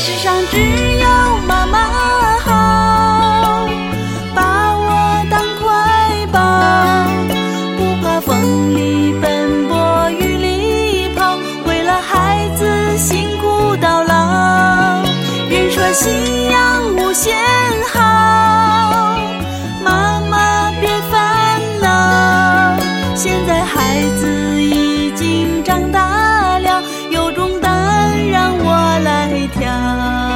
世上只有妈妈好，把我当怀抱，不怕风里奔波雨里跑，为了孩子辛苦到老。人说夕阳无限好，妈妈别烦恼，现在孩子已经长大了，有重担让我来挑。